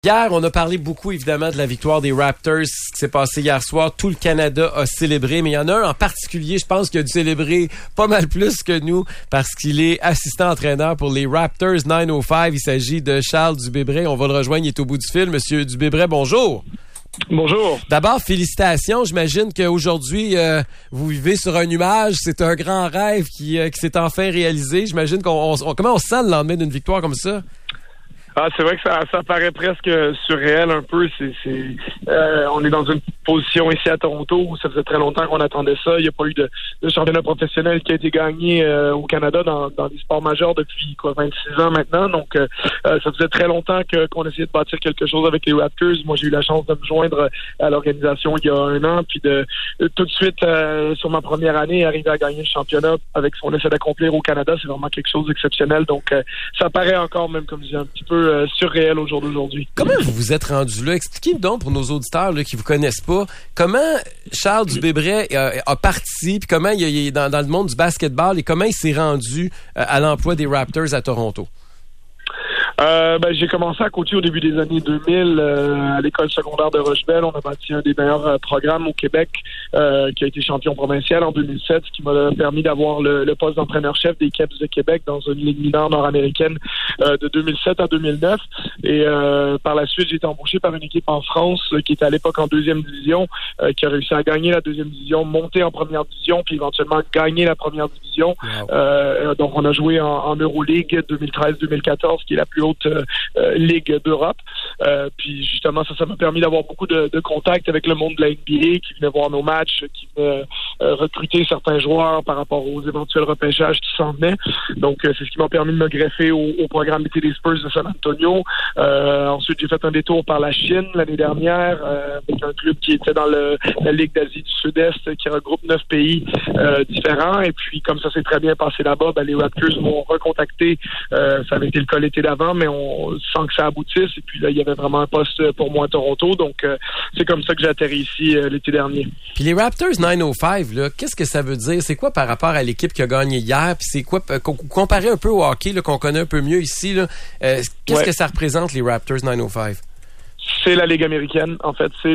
Hier, on a parlé beaucoup, évidemment, de la victoire des Raptors, ce qui s'est passé hier soir. Tout le Canada a célébré, mais il y en a un en particulier, je pense, qui a dû célébrer pas mal plus que nous, parce qu'il est assistant-entraîneur pour les Raptors 905. Il s'agit de Charles Dubébret. On va le rejoindre, il est au bout du fil. Monsieur Dubébret, bonjour. Bonjour. D'abord, félicitations. J'imagine qu'aujourd'hui, vous vivez sur un nuage. C'est un grand rêve qui s'est enfin réalisé. J'imagine comment on se sent le lendemain d'une victoire comme ça? Ah, c'est vrai que ça paraît presque surréel un peu. On est dans une position ici à Toronto où ça faisait très longtemps qu'on attendait ça. Il n'y a pas eu de championnat professionnel qui a été gagné au Canada dans les sports majeurs depuis 26 ans maintenant. Donc, ça faisait très longtemps qu'on essayait de bâtir quelque chose avec les Raptors. Moi, j'ai eu la chance de me joindre à l'organisation il y a un an, puis de tout de suite, sur ma première année, arriver à gagner le championnat avec ce qu'on essaie d'accomplir au Canada, c'est vraiment quelque chose d'exceptionnel. Donc, ça paraît encore, même comme je dis, un petit peu surréel au jour d'aujourd'hui. Comment vous vous êtes rendu là? Expliquez-nous donc pour nos auditeurs là, qui vous connaissent pas, comment Charles Dubébret a parti, puis comment il est dans le monde du basketball et comment il s'est rendu à l'emploi des Raptors à Toronto? J'ai commencé à coacher au début des années 2000 à l'école secondaire de Rochebelle. On a bâti un des meilleurs programmes au Québec qui a été champion provincial en 2007, ce qui m'a permis d'avoir le poste d'entraîneur-chef des Caps de Québec dans une ligue mineure nord-américaine de 2007 à 2009. Et par la suite, j'ai été embauché par une équipe en France qui était à l'époque en deuxième division, qui a réussi à gagner la deuxième division, monter en première division, puis éventuellement gagner la première division. Wow. Donc, on a joué en Euroleague 2013-2014, qui est la plus haute ligue d'Europe. Puis justement, ça m'a permis d'avoir beaucoup de contacts avec le monde de la NBA qui venait voir nos matchs, qui venait recruter certains joueurs par rapport aux éventuels repêchages qui s'en venaient. Donc, c'est ce qui m'a permis de me greffer au programme d'été des Spurs de San Antonio. Ensuite, j'ai fait un détour par la Chine l'année dernière avec un club qui était dans la Ligue d'Asie du Sud-Est qui regroupe 9 pays différents. Et puis, comme ça s'est très bien passé là-bas, les Raptors m'ont recontacté. Ça avait été le cas l'été d'avant, mais on sent que ça aboutisse. Et puis là, il y avait vraiment un poste pour moi à Toronto. Donc, c'est comme ça que j'ai atterri ici l'été dernier. Puis les Raptors 905, là, qu'est-ce que ça veut dire? C'est quoi par rapport à l'équipe qui a gagné hier? Puis c'est quoi, comparé un peu au hockey là, qu'on connaît un peu mieux ici, là, qu'est-ce que ça représente, les Raptors 905? C'est la Ligue américaine, en fait. C'est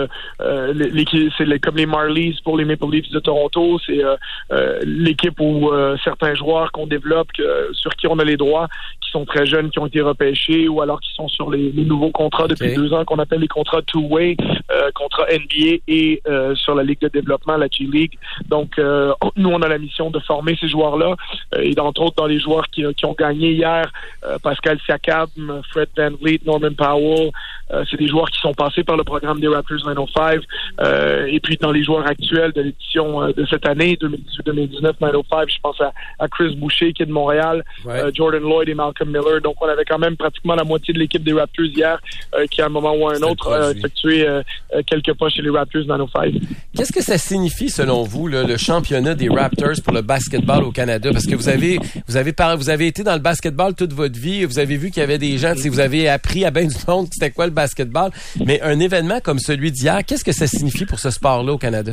comme les Marlies pour les Maple Leafs de Toronto. C'est l'équipe où certains joueurs qu'on développe, sur qui on a les droits, qui sont très jeunes, qui ont été repêchés, ou alors qui sont sur les nouveaux contrats depuis 2 ans qu'on appelle les contrats two-way, contrats NBA et sur la Ligue de développement, la G-League. Donc, nous, on a la mission de former ces joueurs-là. Et entre autres, dans les joueurs qui ont gagné hier, Pascal Siakam, Fred VanVleet, Norman Powell, c'est des joueurs qui sont passés par le programme des Raptors 905. Et puis, dans les joueurs actuels de l'édition de cette année, 2018-2019, 905, je pense à Chris Boucher, qui est de Montréal, Jordan Lloyd et Malcolm Miller. Donc, on avait quand même pratiquement la moitié de l'équipe des Raptors hier, qui, à un moment ou à un autre, a effectué quelques pas chez les Raptors 905. Qu'est-ce que ça signifie, selon vous, là, le championnat des Raptors pour le basketball au Canada? Parce que vous avez été dans le basketball toute votre vie. Vous avez vu qu'il y avait des gens, vous avez appris à bien du monde c'était quoi le basketball. Mais un événement comme celui d'hier, qu'est-ce que ça signifie pour ce sport-là au Canada?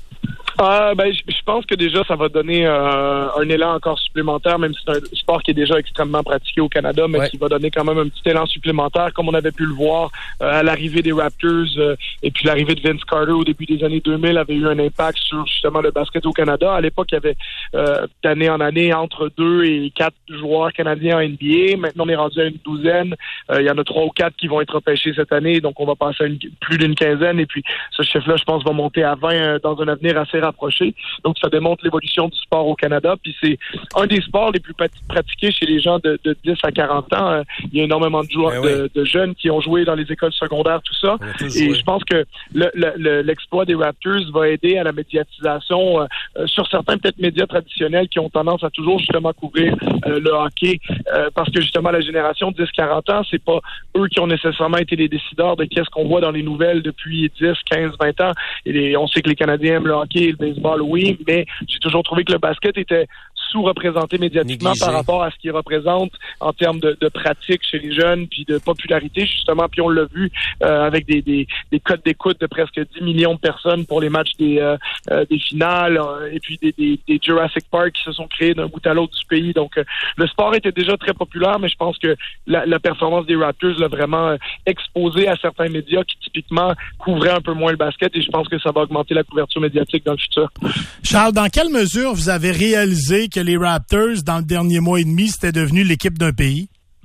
Je pense que déjà, ça va donner un élan encore supplémentaire, même si c'est un sport qui est déjà extrêmement pratiqué au Canada, mais qui va donner quand même un petit élan supplémentaire, comme on avait pu le voir à l'arrivée des Raptors et puis l'arrivée de Vince Carter au début des années 2000 avait eu un impact sur justement le basket au Canada. À l'époque, il y avait d'année en année entre 2 et 4 joueurs canadiens en NBA. Maintenant, on est rendu à une douzaine. Il y en a 3 ou 4 qui vont être repêchés cette année, donc on va passer à plus d'une quinzaine. Et puis, ce chiffre-là, je pense, va monter à 20 dans un avenir assez rapproché. Donc, ça démontre l'évolution du sport au Canada. Puis, c'est un des sports les plus pratiqués chez les gens de 10 à 40 ans. Il y a énormément de joueurs de jeunes qui ont joué dans les écoles secondaires, tout ça. Et je pense que l'exploit des Raptors va aider à la médiatisation sur certains, peut-être, médias traditionnels qui ont tendance à toujours, justement, couvrir le hockey. Parce que, justement, la génération 10-40 ans, c'est pas eux qui ont nécessairement été les décideurs de qu'est-ce qu'on voit dans les nouvelles depuis 10, 15, 20 ans. Et on sait que les Canadiens aiment le hockey et le baseball, oui, mais j'ai toujours trouvé que le basket était sous-représenté médiatiquement par rapport à ce qu'il représente en termes de pratique chez les jeunes, puis de popularité, justement. Puis on l'a vu avec des codes d'écoute de presque 10 millions de personnes pour les matchs des finales, et puis des Jurassic Park qui se sont créés d'un bout à l'autre du pays. Donc, le sport était déjà très populaire, mais je pense que la performance des Raptors l'a vraiment exposé à certains médias qui, typiquement, couvraient un peu moins le basket, et je pense que ça va augmenter la couverture médiatique dans le futur. Charles, dans quelle mesure vous avez réalisé que les Raptors, dans le dernier mois et demi, c'était devenu l'équipe d'un pays?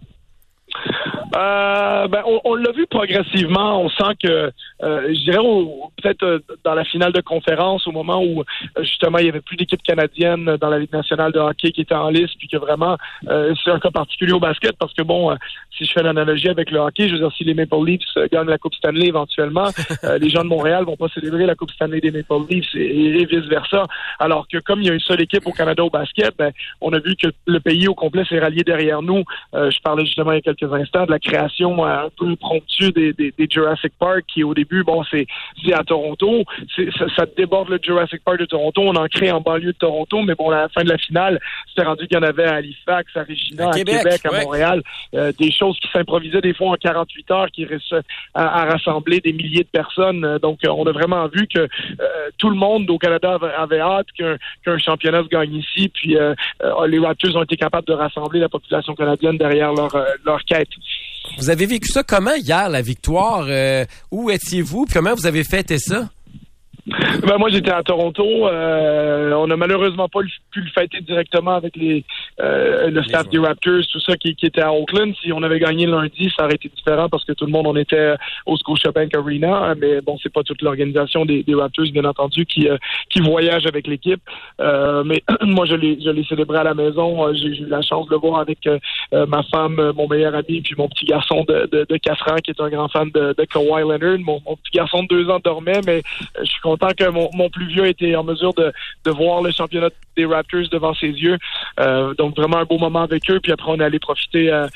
On l'a vu progressivement. On sent que, je dirais, peut-être dans la finale de conférence, au moment où justement il y avait plus d'équipes canadiennes dans la Ligue nationale de hockey qui étaient en liste, puis que vraiment c'est un cas particulier au basket, parce que si je fais l'analogie avec le hockey, je veux dire, si les Maple Leafs gagnent la Coupe Stanley éventuellement, les gens de Montréal vont pas célébrer la Coupe Stanley des Maple Leafs et vice versa. Alors que comme il y a une seule équipe au Canada au basket, on a vu que le pays au complet s'est rallié derrière nous. Je parlais justement il y a quelques instants de la création un peu impromptue des Jurassic Park, qui au début, c'est à Toronto. Ça déborde le Jurassic Park de Toronto. On en crée en banlieue de Toronto, mais à la fin de la finale, c'était rendu qu'il y en avait à Halifax, à Regina, à Québec, à Montréal. Des choses qui s'improvisaient des fois en 48 heures, qui réussissaient à rassembler des milliers de personnes. Donc, on a vraiment vu que tout le monde au Canada avait hâte qu'un championnat se gagne ici. Puis, les Raptors ont été capables de rassembler la population canadienne derrière leur quête. Vous avez vécu ça comment hier, la victoire? Où étiez-vous? Puis comment vous avez fêté ça? Moi, j'étais à Toronto. On n'a malheureusement pas pu le fêter directement avec le staff des Raptors, tout ça qui était à Oakland. Si on avait gagné lundi, ça aurait été différent parce que tout le monde, on était au Scotiabank Arena. Mais c'est pas toute l'organisation des Raptors, bien entendu, qui voyage avec l'équipe. Mais moi, je l'ai célébré à la maison. J'ai eu la chance de le voir avec ma femme, mon meilleur ami, puis mon petit garçon de 4 ans qui est un grand fan de Kawhi Leonard. Mon petit garçon de 2 ans dormait, mais je suis content que mon plus vieux était en mesure de voir le championnat des Raptors devant ses yeux. Donc vraiment un beau moment avec eux. Puis après, on est allé profiter d'un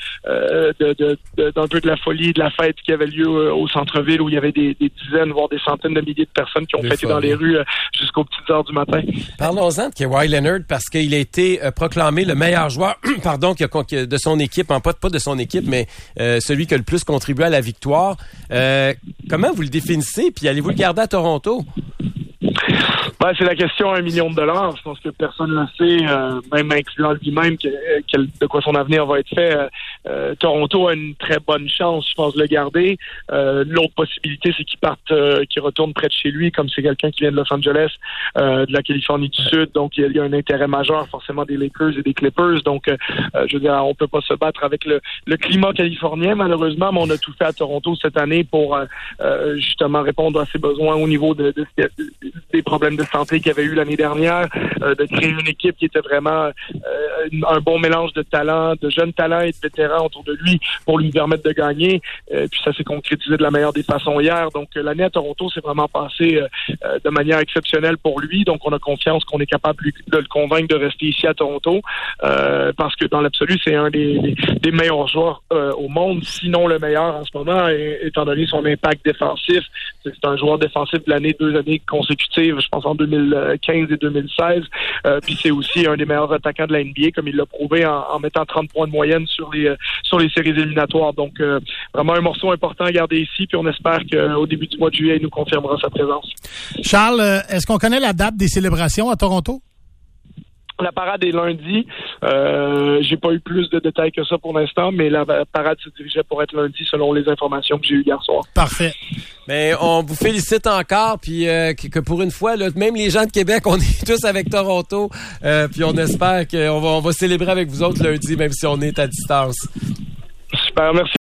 peu de la folie, de la fête qui avait lieu au centre-ville, où il y avait des dizaines, voire des centaines de milliers de personnes qui ont fêté dans les rues jusqu'aux petites heures du matin. Parlons-en de Kawhi Leonard, parce qu'il a été proclamé le meilleur joueur de son équipe, pas de son équipe, mais celui qui a le plus contribué à la victoire. Comment vous le définissez, puis allez-vous le garder à Toronto? C'est la question à $1 million. Je pense que personne ne le sait, même incluant lui-même, de quoi son avenir va être fait. Toronto a une très bonne chance, je pense, de le garder. L'autre possibilité, c'est qu'il retourne près de chez lui, comme c'est quelqu'un qui vient de Los Angeles, de la Californie du Sud. Donc, il y a un intérêt majeur, forcément, des Lakers et des Clippers. Donc, je veux dire, on peut pas se battre avec le climat californien, malheureusement, mais on a tout fait à Toronto cette année pour justement répondre à ses besoins au niveau des problèmes de santé qu'il y avait eu l'année dernière, de créer une équipe qui était vraiment un bon mélange de talents, de jeunes talents et de vétérans autour de lui pour lui permettre de gagner. Puis ça s'est concrétisé de la meilleure des façons hier. Donc l'année à Toronto s'est vraiment passée de manière exceptionnelle pour lui. Donc on a confiance qu'on est capable de le convaincre de rester ici à Toronto parce que dans l'absolu, c'est un des meilleurs joueurs au monde, sinon le meilleur en ce moment, étant donné son impact défensif. C'est un joueur défensif de l'année, 2 années consécutives, je pense en 2015 et 2016. Puis c'est aussi un des meilleurs attaquants de la NBA, comme il l'a prouvé en mettant 30 points de moyenne sur les séries éliminatoires. Donc vraiment un morceau important à garder ici, puis on espère qu'au début du mois de juillet, il nous confirmera sa présence. Charles, est-ce qu'on connaît la date des célébrations à Toronto? La parade est lundi. J'ai pas eu plus de détails que ça pour l'instant, mais la parade se dirigeait pour être lundi selon les informations que j'ai eues hier soir. Parfait. Mais on vous félicite encore, puis que pour une fois, là, même les gens de Québec, on est tous avec Toronto, puis on espère qu'on va célébrer avec vous autres lundi, même si on est à distance. Super, merci.